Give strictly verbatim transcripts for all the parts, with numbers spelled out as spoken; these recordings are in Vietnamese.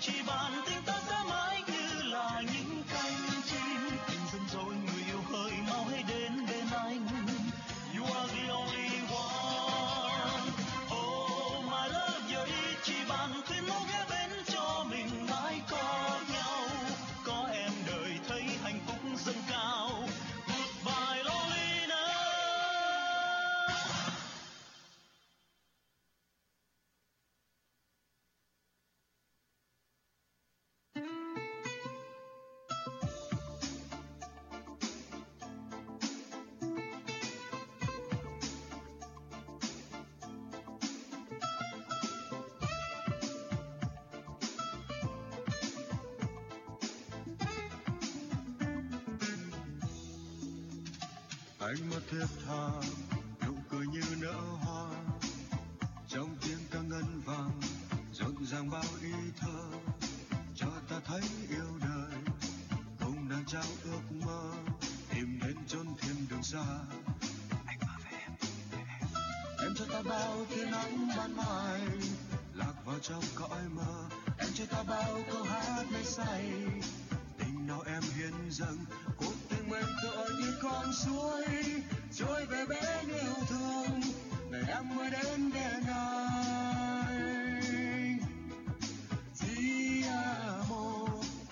chỉ bạn tình ta sẽ mãi như là những cánh chim. Anh dần rồi người yêu hỡi mau hãy đến bên anh. You are the only one. Oh my love, giờ đi chỉ bạn tuyên bố ghé bên cho mình mãi có nhau. Có em đời thấy hạnh phúc dâng cao. Goodbye loneliness. Ánh mắt thiết tha, nụ cười như nở hoa, trong tiếng ca ngân vang rộn ràng bao ý thơ, cho ta thấy yêu đời cùng nàng trao ước mơ, tìm đến chốn thiên đường xa. Anh mơ về em, về em. Em cho ta bao tia nắng ban mai, lạc vào trong cõi mơ. Em cho ta bao câu hát mê say, tình nào em hiến dâng. Cuộc tình mình tựa như con suối trôi về bên yêu thương, ngày em mới đến bên anh. Ti amo.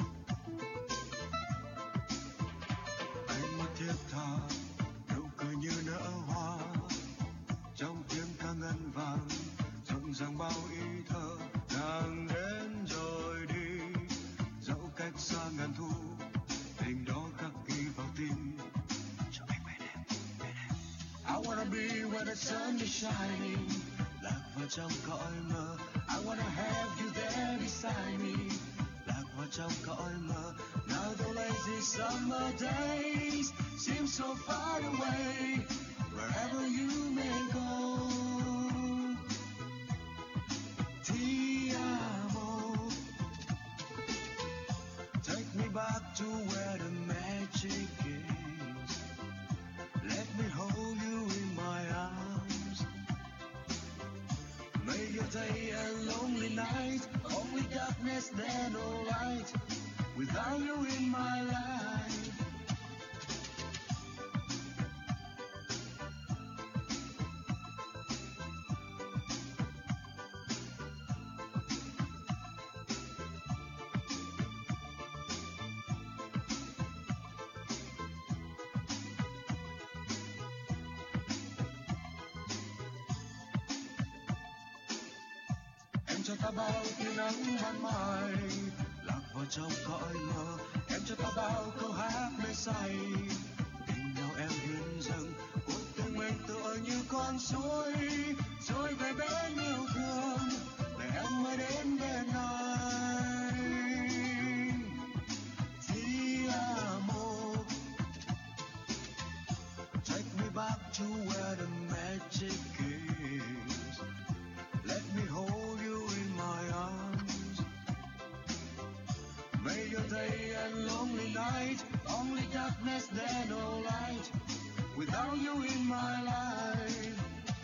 Ánh mắt thiết tha, nụ cười như nở hoa, trong tiếng ca ngân vang rộn ràng bao ý thơ. Nàng đến rồi đi, dẫu cách xa ngàn thu, tình đó khắc ghi vào tim. Cho anh bên em, bên em. I wanna be where the sun is shining, lạc vào trong cõi mơ. I wanna have you there beside me, lạc vào trong cõi mơ. Now the lazy summer days seem so far away, wherever you may go. Ti amo. Take me back to where the magic is. Let me hold you in my arms. May your day a lonely night, only darkness then no light, without you in my life. Cho ta bao tia nắng ban mai, lạc vào trong cõi mơ. Em cho ta bao câu hát mê say, tình nào em hiến dâng. Cuộc tình mình tựa như con suối trôi về bên yêu thương, để em mới đến bên anh. Ti amo. Take me back to where the magic is. Let me hold you in my arms. May your day a lonely night, only darkness then no light, without you in my life.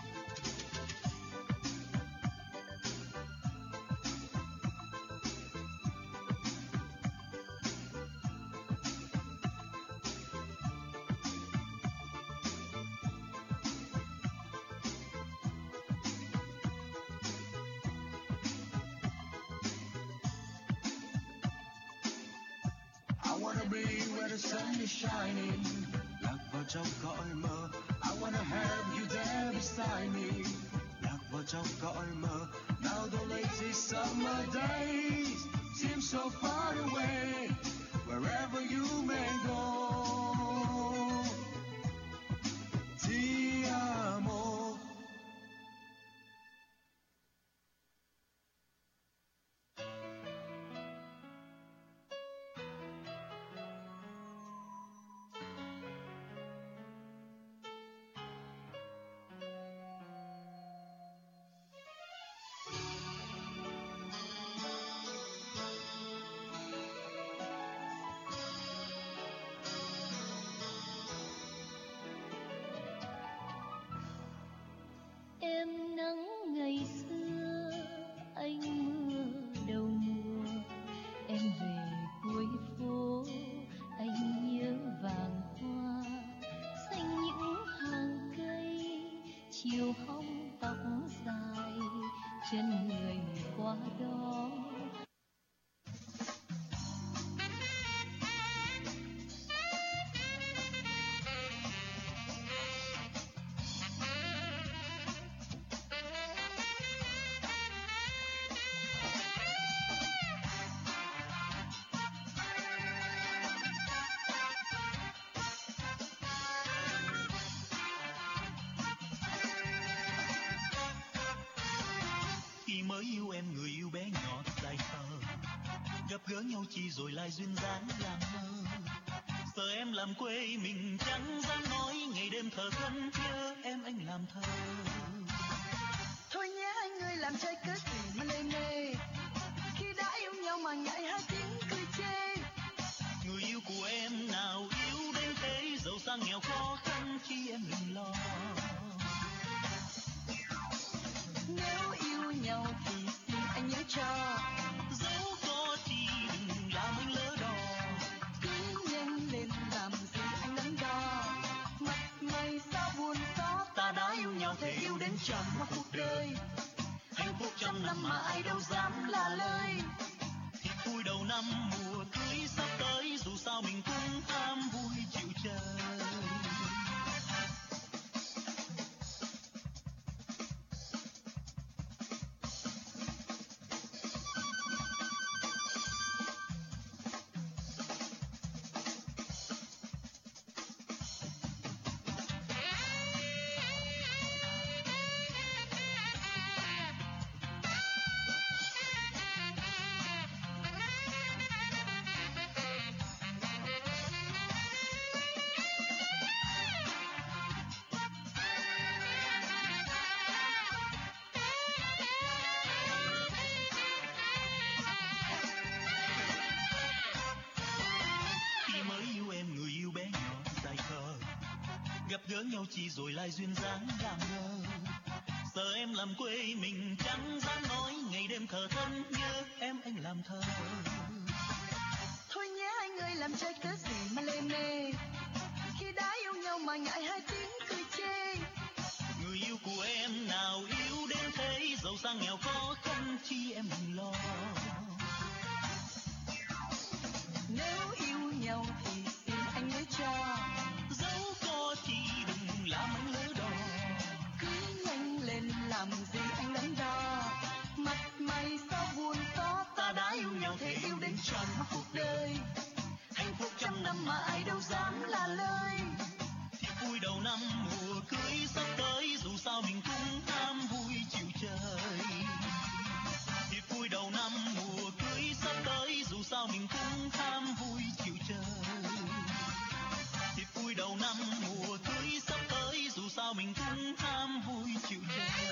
I wanna be where the sun is shining, lạc vào trong cõi mơ. I wanna have you there beside me, lạc vào trong cõi mơ. Now the lazy summer days seem so far away, wherever you may go. Ti amo. gỡ nhau chi rồi lại duyên dáng làm mơ. Giờ em làm quê mình chẳng dám nói, ngày đêm thờ thân nhớ em anh làm thơ. Thôi nhé anh ơi, làm trai cớ gì mà lê mê, khi đã yêu nhau mà ngại hai tiếng cười chê. Người yêu của em nào yêu đến thế, giàu sang nghèo khó khăn chi em đừng lo. Nếu yêu nhau thì xin anh nhớ cho, dẫu có chi đừng làm anh lỡ đò. cứ nhanh lên làm gì anh đắn đo, mặt mày sao buồn xót. Ta đã yêu nhau thể yêu đến trăm cuộc đời, hạnh phúc trăm năm mà ai đâu dám là lời. Thì vui đầu năm mùa cưới sắp tới, dù sao mình cũng ham vui chịu chơi. Gặp gỡ nhau chỉ rồi lại duyên dáng làm ngơ. Giờ em làm quê mình chẳng dám nói, ngày đêm thờ thân nhớ em anh làm thơ. Thôi nhé anh ơi, làm trai cớ gì mà lê mê, khi đã yêu nhau mà ngại hai tiếng cười chê. Người yêu của em nào yêu đến thế, giàu sang nghèo khó khăn chi em đừng lo. Nếu yêu nhau thì xin anh nhớ cho, dẫu có chi đừng làm anh lỡ đò. cứ nhanh lên làm gì anh đắn đo, mặt mày sao buồn xót. Ta đã yêu nhau thể yêu đến trăm cuộc đời, hạnh phúc trăm năm mà ai đâu dám là lời. Thì vui đầu năm mùa cưới sắp tới, dù sao mình cũng ham vui chịu chơi. Thì vui đầu năm mùa cưới sắp tới, dù sao mình cũng ham vui chịu chơi. Thì vui đầu năm mùa cưới sắp tới, dù sao mình cũng ham vui chịu chơi.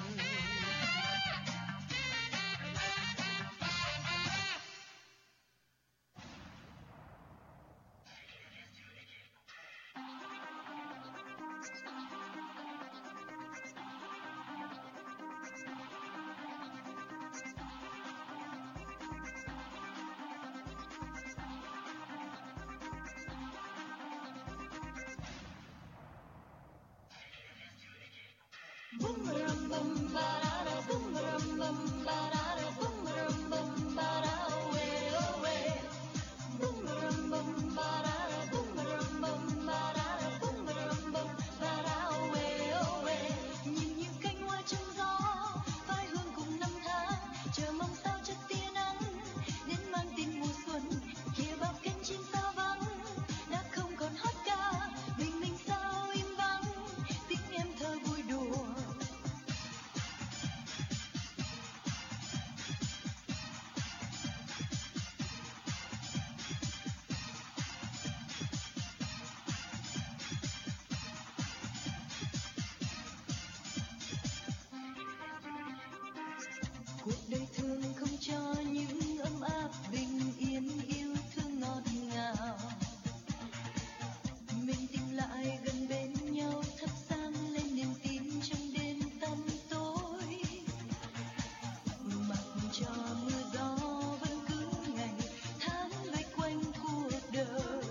Boom ram bum ba da da, boom ram bum ba da da, boom ram bum ba da, away away. Boom ram bum ba da da, boom ram bum ba da da, boom ram bum ba da, away away. Nhìn những cánh hoa trong gió, phai hương cùng năm tháng, chờ mong sao chất tia nắng đến mang tin mùa xuân. Kia bao cánh chim sao vắng đã không còn hót ca, mình mình sao im vắng tiếng em thơ vui đùa. Cuộc đời thường không cho những ấm áp bình yên, yêu thương ngọt ngào. Mình tìm lại gần bên nhau, thắp sáng lên niềm tin trong đêm tăm tối. Mặc cho mưa gió vẫn cứ ngày tháng vây quanh cuộc đời.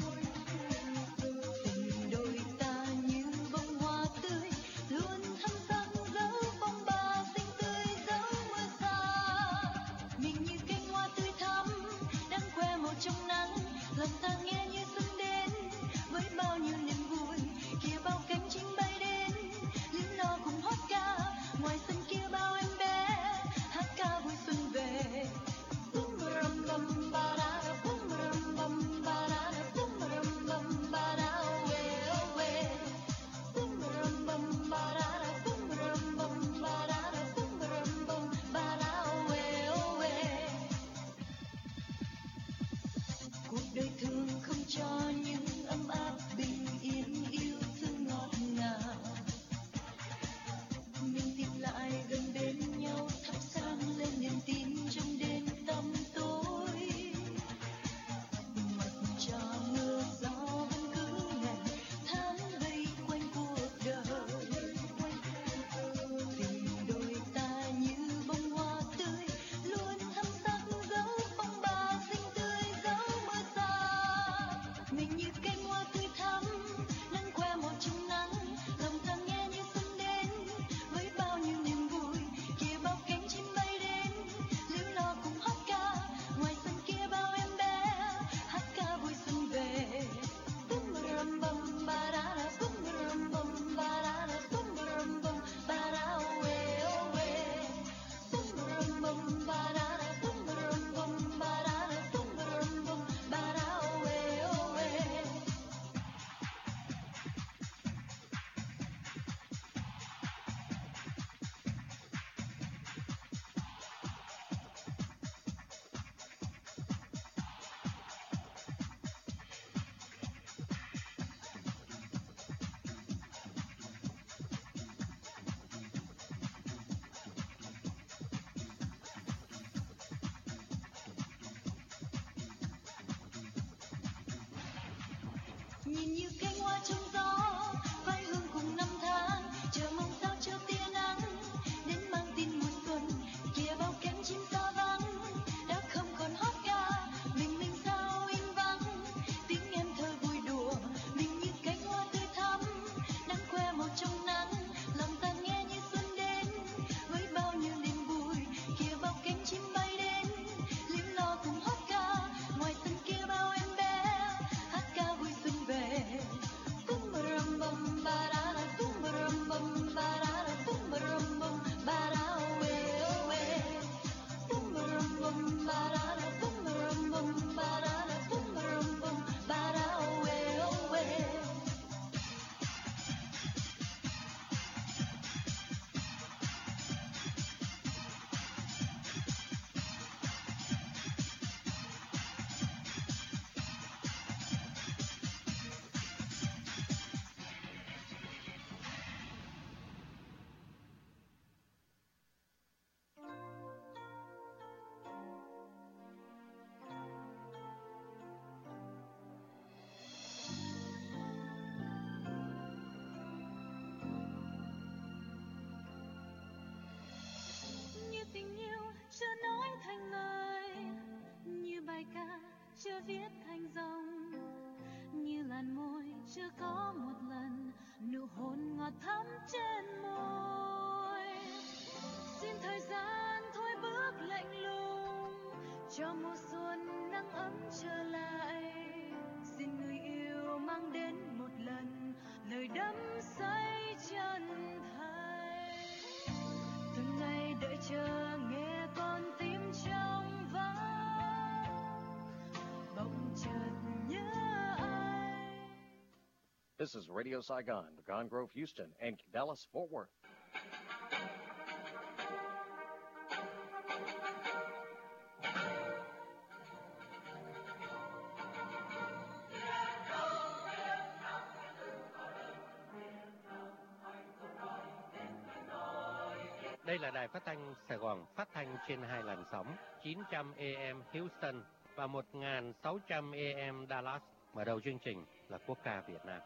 Tình đôi ta như bông hoa tươi, luôn thắm sáng dấu phong ba xinh tươi dấu mưa xa. chưa viết thành dòng, như làn môi chưa có một lần nụ hôn ngọt thắm trên môi. Xin thời gian thôi bước lạnh lùng cho mùa xuân nắng ấm trở lại. Xin người yêu mang đến một lần lời đắm say chân thành. Từng ngày đợi chờ nghe con tim trong vắng bỗng chợt nhớ ai. This is Radio Saigon, Pecan Grove, Houston, and Dallas, Fort Worth. Đây là đài phát thanh Sài Gòn, phát thanh trên hai làn sóng chín trăm A M Houston và một nghìn sáu trăm A M Dallas. Mở đầu chương trình là quốc ca Việt Nam.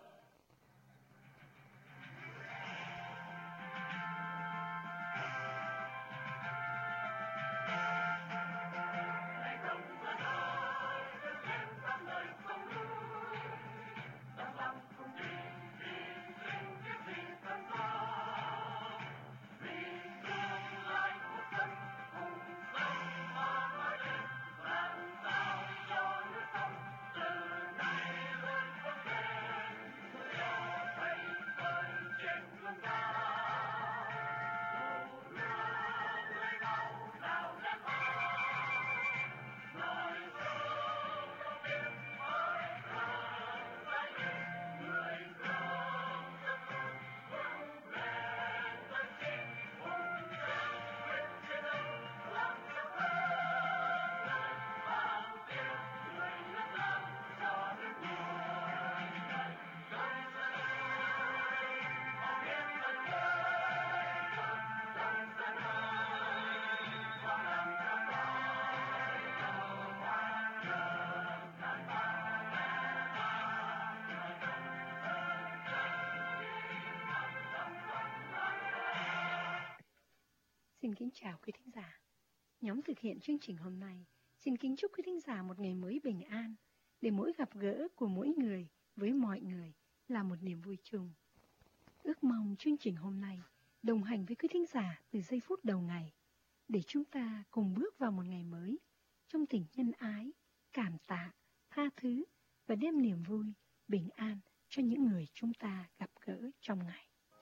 Xin kính chào quý thính giả. Nhóm thực hiện chương trình hôm nay xin kính chúc quý thính giả một ngày mới bình an, để mỗi gặp gỡ của mỗi người với mọi người là một niềm vui chung. Ước mong chương trình hôm nay đồng hành với quý thính giả từ giây phút đầu ngày, để chúng ta cùng bước vào một ngày mới trong tình nhân ái, cảm tạ, tha thứ và đem niềm vui, bình an cho những người chúng ta gặp gỡ trong ngày.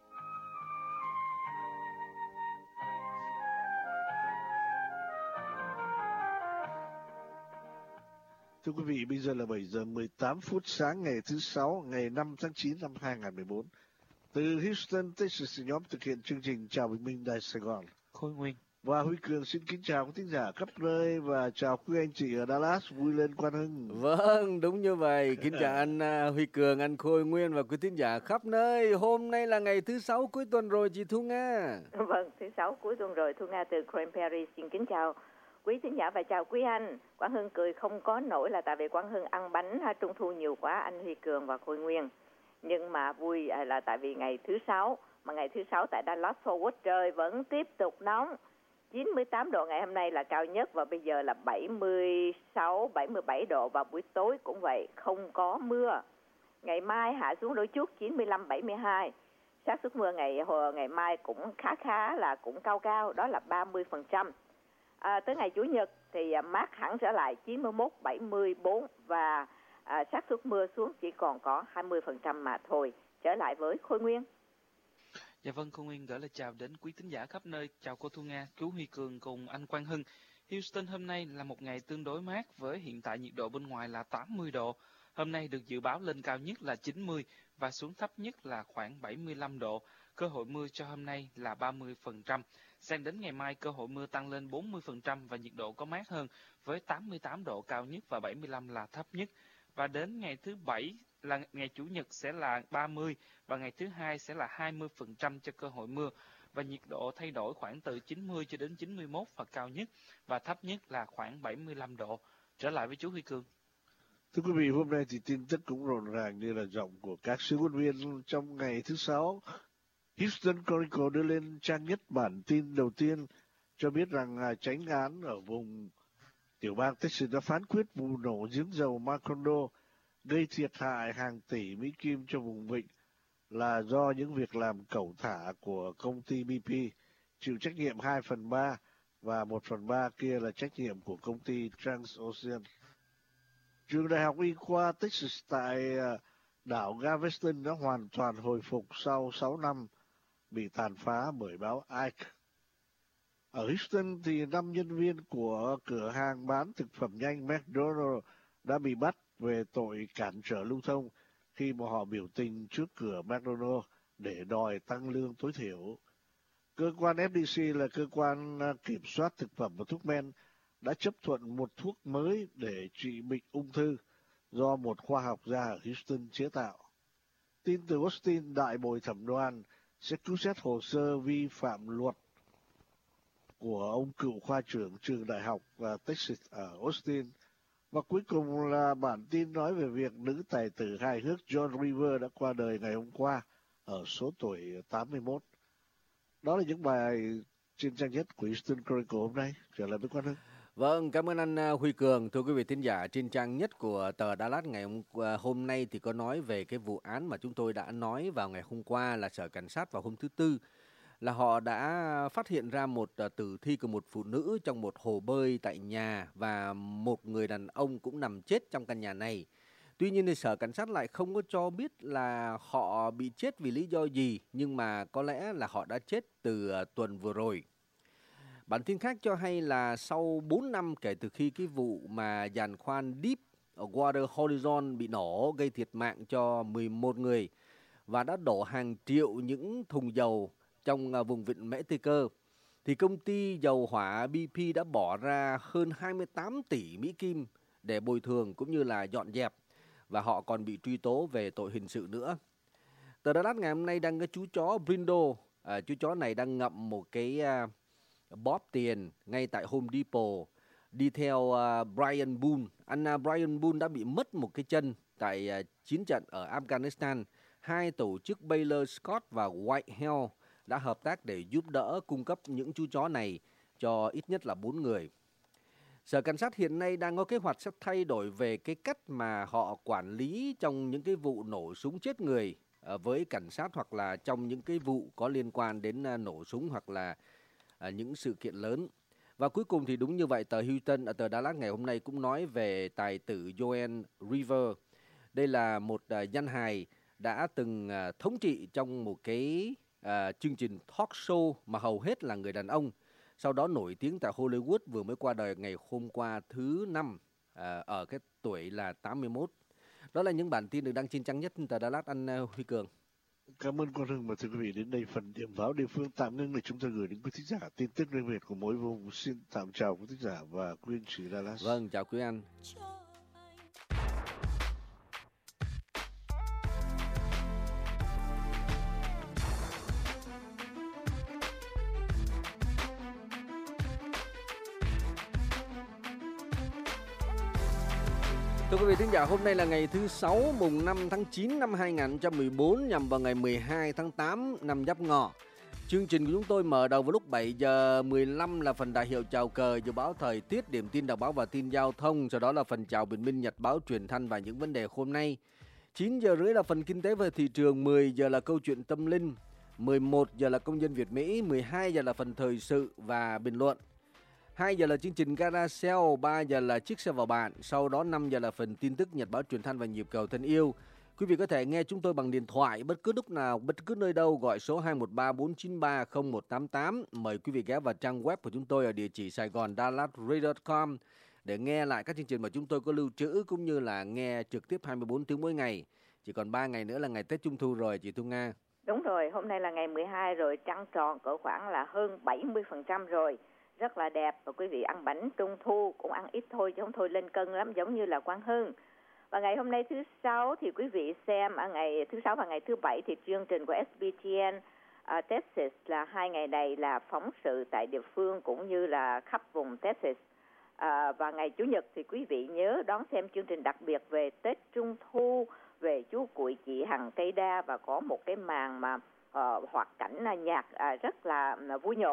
Thưa quý vị, bây giờ là bảy giờ mười tám phút sáng ngày thứ Sáu, ngày năm tháng chín năm hai nghìn không trăm mười bốn. Từ Houston, Texas, nhóm thực hiện chương trình Chào Bình Minh Đài Sài Gòn. Khôi Nguyên và Huy Cường xin kính chào quý thính giả khắp nơi và chào quý anh chị ở Dallas, vui lên Quan Hưng. Vâng, đúng như vậy. Kính chào anh uh, Huy Cường, anh Khôi Nguyên và quý thính giả khắp nơi. Hôm nay là ngày thứ Sáu cuối tuần rồi chị Thu Nga. Vâng, thứ Sáu cuối tuần rồi. Thu Nga từ Cranberry xin kính chào quý thính giả và chào quý anh. Quang Hưng cười không có nổi là tại vì Quang Hưng ăn bánh Trung thu nhiều quá, anh Huy Cường và Khôi Nguyên. Nhưng mà vui là tại vì ngày thứ Sáu, mà ngày thứ Sáu tại Dallas Fort Worth trời vẫn tiếp tục nóng. chín mươi tám độ ngày hôm nay là cao nhất và bây giờ là bảy mươi sáu, bảy mươi bảy độ và buổi tối cũng vậy, không có mưa. Ngày mai hạ xuống đôi chút chín mươi lăm, bảy mươi hai. Xác suất mưa ngày ngày mai cũng khá khá là cũng cao cao, đó là ba mươi phần trăm. À, tới ngày Chủ nhật thì mát hẳn trở lại chín mươi mốt, bảy mươi bốn và à, xác suất mưa xuống chỉ còn có hai mươi phần trăm mà thôi. Trở lại với Khôi Nguyên. Dạ vâng, Khôi Nguyên gửi lời chào đến quý thính giả khắp nơi. Chào cô Thu Nga, chú Huy Cường cùng anh Quang Hưng. Houston hôm nay là một ngày tương đối mát với hiện tại nhiệt độ bên ngoài là tám mươi độ. Hôm nay được dự báo lên cao nhất là chín mươi và xuống thấp nhất là khoảng bảy mươi lăm độ. Cơ hội mưa cho hôm nay là ba mươi phần trăm. Sang đến ngày mai cơ hội mưa tăng lên bốn mươi phần trăm và nhiệt độ có mát hơn với tám mươi tám độ cao nhất và bảy mươi lăm là thấp nhất. Và đến ngày thứ Bảy là ngày Chủ nhật sẽ là ba mươi và ngày thứ Hai sẽ là hai mươi phần trăm cho cơ hội mưa. Và nhiệt độ thay đổi khoảng từ chín mươi cho đến chín mươi mốt và cao nhất và thấp nhất là khoảng bảy mươi lăm độ. Trở lại với chú Huy Cường. Thưa quý vị, hôm nay thì tin tức cũng rộn ràng như là giọng của các sứ quân viên trong ngày thứ Sáu. Houston Chronicle đưa lên trang nhất bản tin đầu tiên cho biết rằng chánh án ở vùng Tiểu bang Texas đã phán quyết vụ nổ giếng dầu Macondo gây thiệt hại hàng tỷ Mỹ Kim cho vùng vịnh là do những việc làm cẩu thả của công ty bê pê, chịu trách nhiệm hai phần ba và một phần ba kia là trách nhiệm của công ty Transocean. Trường Đại học Y khoa Texas tại đảo Galveston đã hoàn toàn hồi phục sau sáu năm bị tàn phá bởi bão Ike. Ở Houston thì năm nhân viên của cửa hàng bán thực phẩm nhanh McDonald's đã bị bắt về tội cản trở lưu thông khi mà họ biểu tình trước cửa McDonald's để đòi tăng lương tối thiểu. Cơ quan ép đê xê là cơ quan kiểm soát thực phẩm và thuốc men đã chấp thuận một thuốc mới để trị bệnh ung thư do một khoa học gia ở Houston chế tạo. Tin từ Austin, đại bồi thẩm đoàn sẽ cứu xét hồ sơ vi phạm luật của ông cựu khoa trưởng trường đại học và Texas ở Austin. Và cuối cùng là bản tin nói về việc nữ tài tử hài hước John River đã qua đời ngày hôm qua ở số tuổi tám mươi mốt. Đó là những bài trên trang nhất của Houston Chronicle hôm nay. Trở lại với Quang Hưng. Vâng, cảm ơn anh Huy Cường. Thưa quý vị thính giả, trên trang nhất của tờ Dallas ngày hôm, hôm nay thì có nói về cái vụ án mà chúng tôi đã nói vào ngày hôm qua là Sở Cảnh sát vào hôm thứ Tư, là họ đã phát hiện ra một tử thi của một phụ nữ trong một hồ bơi tại nhà và một người đàn ông cũng nằm chết trong căn nhà này. Tuy nhiên thì Sở Cảnh sát lại không có cho biết là họ bị chết vì lý do gì, nhưng mà có lẽ là họ đã chết từ tuần vừa rồi. Bản tin khác cho hay là sau bốn năm kể từ khi cái vụ mà giàn khoan Deepwater Horizon bị nổ gây thiệt mạng cho mười một người và đã đổ hàng triệu những thùng dầu trong vùng vịnh Mexico, thì công ty dầu hỏa bê pê đã bỏ ra hơn hai mươi tám tỷ Mỹ Kim để bồi thường cũng như là dọn dẹp, và họ còn bị truy tố về tội hình sự nữa. Tờ Dallas ngày hôm nay đang có chú chó Brindo, à, chú chó này đang ngậm một cái uh, bóp tiền ngay tại Home Depot, đi theo uh, Brian Boone. Anh uh, Brian Boone đã bị mất một cái chân tại uh, chiến trận ở Afghanistan. Hai tổ chức Baylor Scott và White Hell đã hợp tác để giúp đỡ cung cấp những chú chó này cho ít nhất là bốn người. Sở Cảnh sát hiện nay đang có kế hoạch sẽ thay đổi về cái cách mà họ quản lý trong những cái vụ nổ súng chết người với cảnh sát, hoặc là trong những cái vụ có liên quan đến nổ súng hoặc là những sự kiện lớn. Và cuối cùng thì đúng như vậy, tờ Houston, tờ Dallas ngày hôm nay cũng nói về tài tử Joan River. Đây là một danh hài đã từng thống trị trong một cái uh, chương trình talk show mà hầu hết là người đàn ông. Sau đó nổi tiếng tại Hollywood, vừa mới qua đời ngày hôm qua thứ năm uh, ở cái tuổi là tám mươi mốt. Đó là những bản tin được đăng trên trang nhất tờ Dallas, anh uh, Huy Cường. Cảm ơn Quang Hưng và thưa quý vị. Đến đây phần điểm báo địa phương tạm ngưng để chúng ta gửi đến quý thính giả tin tức riêng biệt của mỗi vùng. Xin tạm chào quý thính giả và quý anh chị Dallas. Vâng, chào quý anh. Thưa quý vị thính giả, hôm nay là ngày thứ Sáu, mùng năm tháng chín năm hai nghìn không trăm mười bốn, nhằm vào ngày mười hai tháng tám năm Giáp Ngọ. Chương trình của chúng tôi mở đầu vào lúc bảy giờ mười lăm là phần đại hiệu chào cờ, dự báo thời tiết, điểm tin đọc báo và tin giao thông. Sau đó là phần chào bình minh, nhật báo, truyền thanh và những vấn đề hôm nay. chín giờ rưỡi là phần kinh tế và thị trường, mười giờ là câu chuyện tâm linh, mười một giờ là công dân Việt Mỹ, mười hai giờ là phần thời sự và bình luận. hai giờ là chương trình Carousel, ba giờ là chiếc xe vào bạn, sau đó năm giờ là phần tin tức, nhật báo, truyền thanh và nhịp cầu thân yêu. Quý vị có thể nghe chúng tôi bằng điện thoại bất cứ lúc nào, bất cứ nơi đâu, gọi số hai một ba bốn chín ba không một tám tám. Mời quý vị ghé vào trang web của chúng tôi ở địa chỉ sài gòn dallas radio chấm com để nghe lại các chương trình mà chúng tôi có lưu trữ, cũng như là nghe trực tiếp hai mươi bốn tiếng mỗi ngày. Chỉ còn ba ngày nữa là ngày Tết Trung Thu rồi, chị Thu Nga. Đúng rồi, hôm nay là ngày mười hai rồi, trăng tròn cỡ khoảng là hơn bảy mươi phần trăm rồi. Rất là đẹp, và quý vị ăn bánh Trung Thu cũng ăn ít thôi chứ không thôi lên cân lắm, giống như là Quang Hưng. Và ngày hôm nay thứ Sáu thì quý vị xem, ở ngày thứ Sáu và ngày thứ Bảy thì chương trình của ét bê tê en uh, Texas là hai ngày này là phóng sự tại địa phương cũng như là khắp vùng Texas. Uh, và ngày Chủ nhật thì quý vị nhớ đón xem chương trình đặc biệt về Tết Trung Thu, về chú Cuội Chị Hằng Cây Đa, và có một cái màn mà uh, hoạt cảnh là nhạc uh, rất là uh, vui nhộn.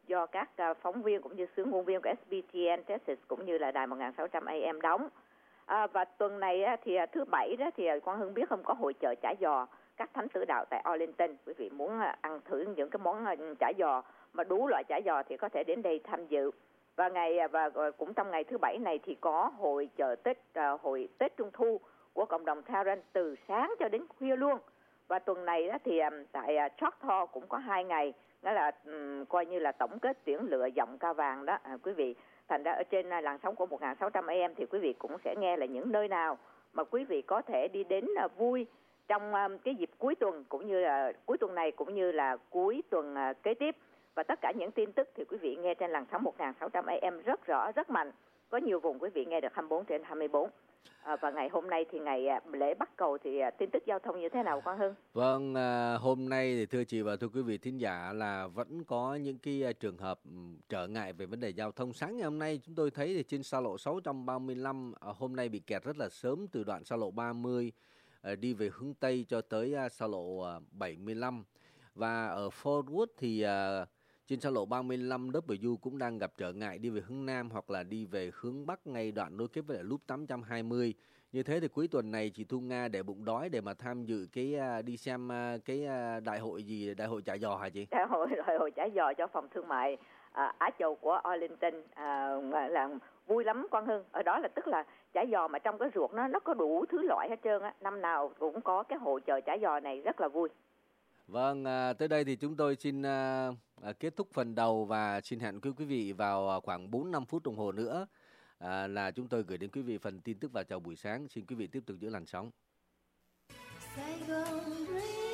do các uh, phóng viên cũng như xướng ngôn viên của ét bê tê en Texas cũng như là đài một nghìn sáu trăm A M đóng. À, và tuần này á, thì thứ bảy đó thì Quang Hưng biết không, có hội chợ chả giò các thánh tử đạo tại Arlington. Quý vị muốn ăn thử những cái món chả giò mà đủ loại chả giò thì có thể đến đây tham dự. Và ngày và cũng trong ngày thứ bảy này thì có hội chợ Tết uh, hội Tết Trung thu của cộng đồng Tarrant từ sáng cho đến khuya luôn. Và tuần này đó thì um, tại uh, Choctaw cũng có hai ngày, đó là um, coi như là tổng kết tuyển lựa giọng ca vàng đó à, quý vị. Thành ra ở trên uh, làn sóng của một nghìn sáu trăm A M thì quý vị cũng sẽ nghe là những nơi nào mà quý vị có thể đi đến uh, vui trong um, cái dịp cuối tuần, cũng như là cuối tuần này cũng như là cuối tuần uh, kế tiếp. Và tất cả những tin tức thì quý vị nghe trên làn sóng một nghìn sáu trăm A M rất rõ, rất mạnh. Có nhiều vùng quý vị nghe được hai mươi bốn trên hai mươi bốn. À, và ngày hôm nay thì ngày lễ Bắc Cầu thì tin tức giao thông như thế nào Quang Hưng? Vâng, à, hôm nay thì thưa chị và thưa quý vị thính giả là vẫn có những cái trường hợp trở ngại về vấn đề giao thông. Sáng ngày hôm nay chúng tôi thấy thì trên xa lộ sáu trăm ba mươi lăm à, hôm nay bị kẹt rất là sớm từ đoạn xa lộ ba mươi à, đi về hướng Tây cho tới à, xa lộ à, bảy mươi lăm. Và ở Fort Worth thì à, trên xa lộ ba mươi lăm W cũng đang gặp trở ngại đi về hướng Nam hoặc là đi về hướng Bắc ngay đoạn nối kết với loop tám trăm hai mươi. Như thế thì cuối tuần này chị Thu Nga để bụng đói để mà tham dự cái uh, đi xem uh, cái uh, đại hội gì, đại hội chả giò hả chị? Đại hội đại hội chả giò cho phòng thương mại uh, Á Châu của Arlington uh, là vui lắm Quang Hưng. Ở đó là tức là chả giò mà trong cái ruột nó nó có đủ thứ loại hết trơn á. Năm nào cũng có cái hội chợ chả giò này rất là vui. Vâng, à, tới đây thì chúng tôi xin à, à, kết thúc phần đầu và xin hẹn quý quý vị vào khoảng bốn năm phút đồng hồ nữa à, là chúng tôi gửi đến quý vị phần tin tức và chào buổi sáng. Xin quý vị tiếp tục giữ làn sóng. Sài Gòn